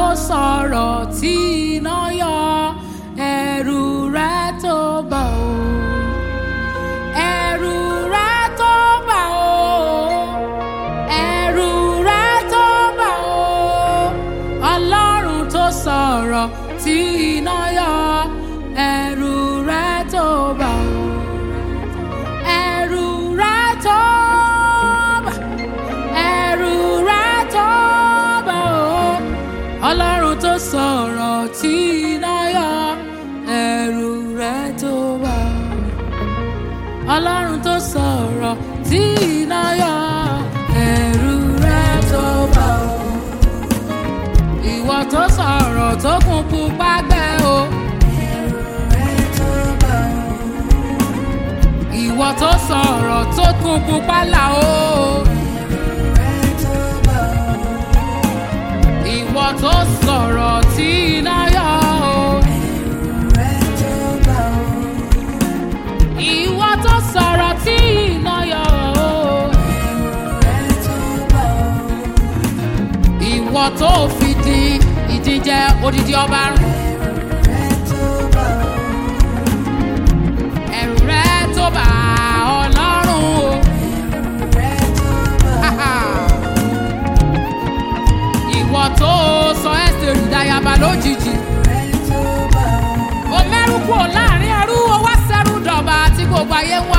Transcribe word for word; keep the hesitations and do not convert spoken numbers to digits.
tó sọ̀rọ̀ tí iná yọ ẹ̀rù rẹ̀ tó bà ó. Ẹ̀rù rẹ̀ tó bà ó. Ẹ̀rù rẹ̀ tó bà ó. Ọlọ́run tó sọ̀rọ̀ tí iná yọ ẹ̀rù rẹ̀ tó bà ó. Ẹ̀rù rẹ̀ tó bà. Ẹ̀rù rẹ̀ tó bà ó. Ọlọ́run tó sọ̀rọ̀ tí iná yọ ẹ̀rù rẹ̀ tó bà ó. Ọlọ́run tó sọ̀rọ̀ tí iná yọ ẹ̀rù rẹ̀ tó bà ó. Ìwọ tó sọ̀rọ̀ tó kún pupa gbẹ o. Ẹ̀rù rẹ̀ tó bà ó. Ìwọ tó sọ̀rọ̀ tó kún pupa là o. Ẹ̀rù rẹ̀ tó bà ó. Ìwọ tó sọ̀rọ̀ tí iná yọ o. Ẹ̀rù rẹ̀ tó bà ó. Ìwọ tó sọ̀rọ̀ tí iná yọ o. Ẹ̀rù rẹ̀ tó bà ó. Ìwọ tó fìdí ìdíje odidi ọba run. Ẹ̀rù rẹ̀ tó bà ó. Ẹ̀rù rẹ̀ tó bà Ọlọ́run o. Ẹ̀rù rẹ̀ tó bà ó. Ìwọ tó sọ Ẹ́sítérì dayaba lójijì. Ẹ̀rù rẹ̀ tó bà ó. O mẹ́rù kúrò láàrin ẹrú, o wá sẹ́rú dọ̀bà tí gbogbo ayé ń